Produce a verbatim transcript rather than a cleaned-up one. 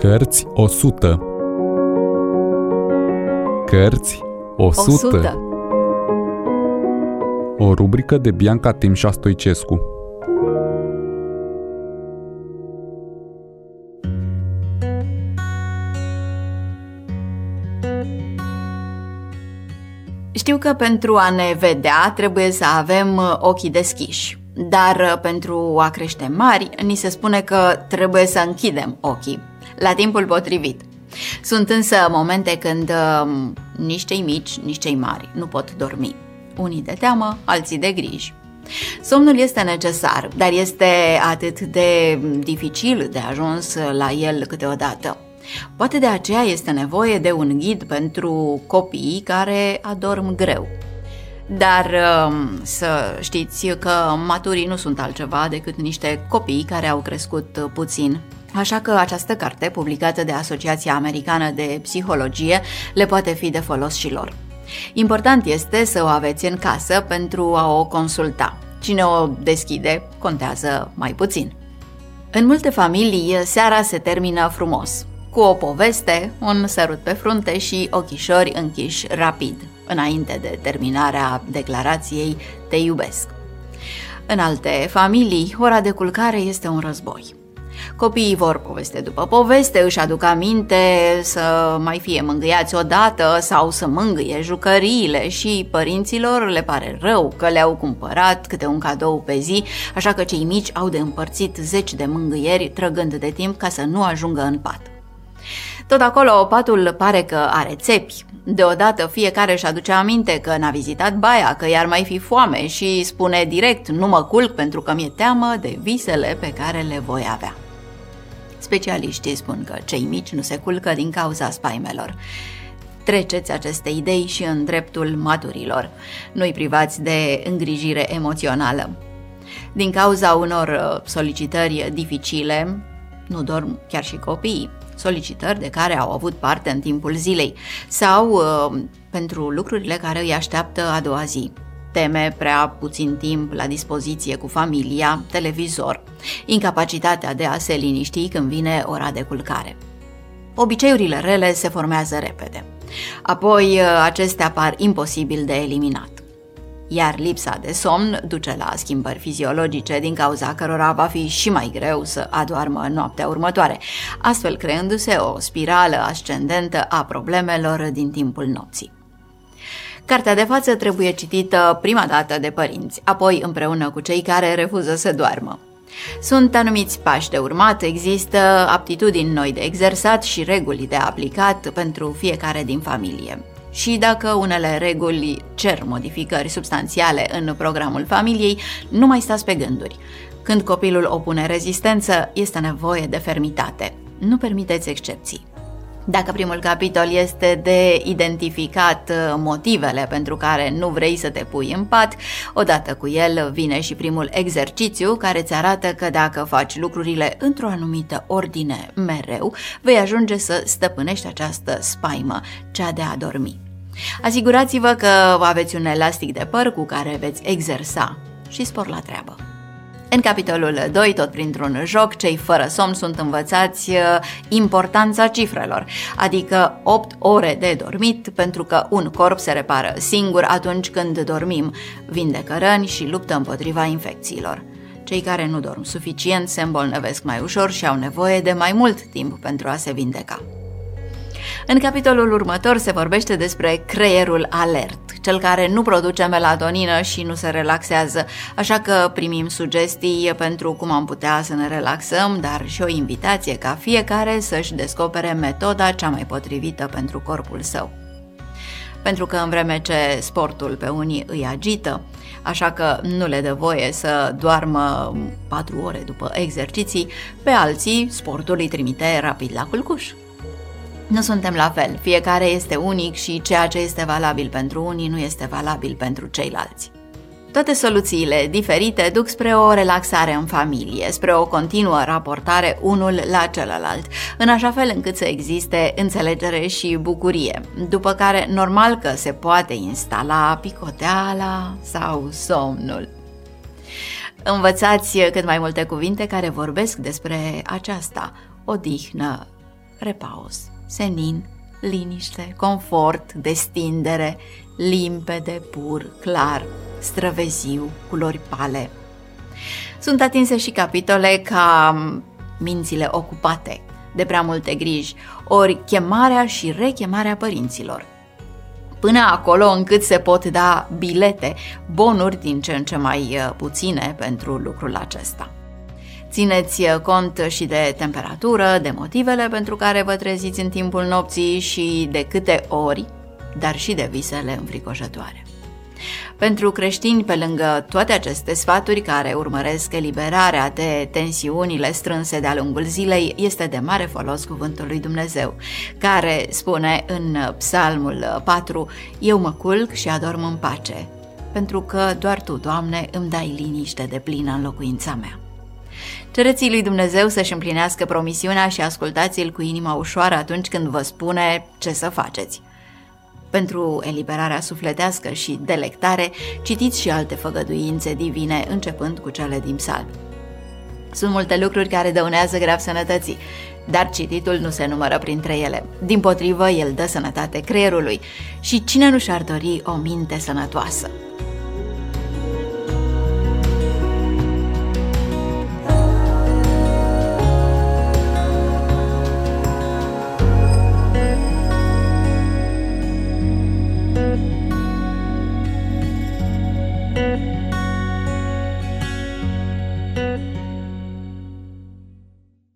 Cărți o sută. Cărți o sută. O rubrică de Bianca Timșa Stoicescu. Știu că pentru a ne vedea trebuie să avem ochii deschiși, dar pentru a crește mari ni se spune că trebuie să închidem ochii la timpul potrivit. Sunt însă momente când nici cei mici, nici cei mari nu pot dormi. Unii de teamă, alții de griji. Somnul este necesar, dar este atât de dificil de ajuns la el câteodată. Poate de aceea este nevoie de un ghid pentru copiii care adorm greu. Dar să știți că maturii nu sunt altceva decât niște copii care au crescut puțin. Așa că această carte, publicată de Asociația Americană de Psihologie, le poate fi de folos și lor. Important este să o aveți în casă pentru a o consulta. Cine o deschide, contează mai puțin. În multe familii, seara se termină frumos, cu o poveste, un sărut pe frunte și ochișori închiși rapid, înainte de terminarea declarației "te iubesc". În alte familii, ora de culcare este un război. Copiii vor poveste după poveste, își aduc aminte să mai fie mângâiați odată sau să mângâie jucăriile și părinților le pare rău că le-au cumpărat câte un cadou pe zi, așa că cei mici au de împărțit zeci de mângâieri trăgând de timp ca să nu ajungă în pat. Tot acolo patul pare că are țepi. Deodată fiecare își aduce aminte că n-a vizitat baia, că i-ar mai fi foame și spune direct: nu mă culc pentru că mi-e teamă de visele pe care le voi avea. Specialiștii spun că cei mici nu se culcă din cauza spaimelor. Treceți aceste idei și în dreptul maturilor. Nu-i privați de îngrijire emoțională. Din cauza unor solicitări dificile, nu dorm chiar și copiii. Solicitări de care au avut parte în timpul zilei sau uh, pentru lucrurile care îi așteaptă a doua zi. Teme prea puțin timp la dispoziție cu familia, televizor, incapacitatea de a se liniști când vine ora de culcare. Obiceiurile rele se formează repede. Apoi acestea par imposibil de eliminat. Iar lipsa de somn duce la schimbări fiziologice din cauza cărora va fi și mai greu să adoarmă noaptea următoare, astfel creându-se o spirală ascendentă a problemelor din timpul nopții. Cartea de față trebuie citită prima dată de părinți, apoi împreună cu cei care refuză să doarmă. Sunt anumiți pași de urmat, există aptitudini noi de exersat și reguli de aplicat pentru fiecare din familie. Și dacă unele reguli cer modificări substanțiale în programul familiei, nu mai stați pe gânduri. Când copilul opune rezistență, este nevoie de fermitate. Nu permiteți excepții. Dacă primul capitol este de identificat motivele pentru care nu vrei să te pui în pat, odată cu el vine și primul exercițiu care îți arată că dacă faci lucrurile într-o anumită ordine mereu, vei ajunge să stăpânești această spaimă, cea de a dormi. Asigurați-vă că aveți un elastic de păr cu care veți exersa și spor la treabă. În capitolul doi, tot printr-un joc, cei fără somn sunt învățați importanța cifrelor, adică opt ore de dormit, pentru că un corp se repară singur atunci când dormim, vindecă răni și luptă împotriva infecțiilor. Cei care nu dorm suficient se îmbolnăvesc mai ușor și au nevoie de mai mult timp pentru a se vindeca. În capitolul următor se vorbește despre creierul alert, cel care nu produce melatonină și nu se relaxează, așa că primim sugestii pentru cum am putea să ne relaxăm, dar și o invitație ca fiecare să-și descopere metoda cea mai potrivită pentru corpul său. Pentru că în vreme ce sportul pe unii îi agită, așa că nu le dă voie să doarmă patru ore după exerciții, pe alții sportul îi trimite rapid la culcuș. Nu suntem la fel, fiecare este unic și ceea ce este valabil pentru unii nu este valabil pentru ceilalți. Toate soluțiile diferite duc spre o relaxare în familie, spre o continuă raportare unul la celălalt, în așa fel încât să existe înțelegere și bucurie, după care normal că se poate instala picoteala sau somnul. Învățați cât mai multe cuvinte care vorbesc despre aceasta, odihnă, repaus, senin, liniște, confort, destindere, limpede, pur, clar, străveziu, culori pale. Sunt atinse și capitole ca mințile ocupate de prea multe griji, ori chemarea și rechemarea părinților. Până acolo încât se pot da bilete, bonuri din ce în ce mai puține pentru lucrul acesta. Țineți cont și de temperatură, de motivele pentru care vă treziți în timpul nopții și de câte ori, dar și de visele înfricoșătoare. Pentru creștini, pe lângă toate aceste sfaturi care urmăresc eliberarea de tensiunile strânse de-a lungul zilei, este de mare folos cuvântul lui Dumnezeu, care spune în Psalmul patru: Eu mă culc și adorm în pace, pentru că doar Tu, Doamne, îmi dai liniște deplină în locuința mea. Cereți lui Dumnezeu să-și împlinească promisiunea și ascultați-l cu inima ușoară atunci când vă spune ce să faceți. Pentru eliberarea sufletească și delectare, citiți și alte făgăduințe divine, începând cu cele din psalm. Sunt multe lucruri care dăunează grav sănătății, dar cititul nu se numără printre ele. Dimpotrivă, el dă sănătate creierului și cine nu și-ar dori o minte sănătoasă?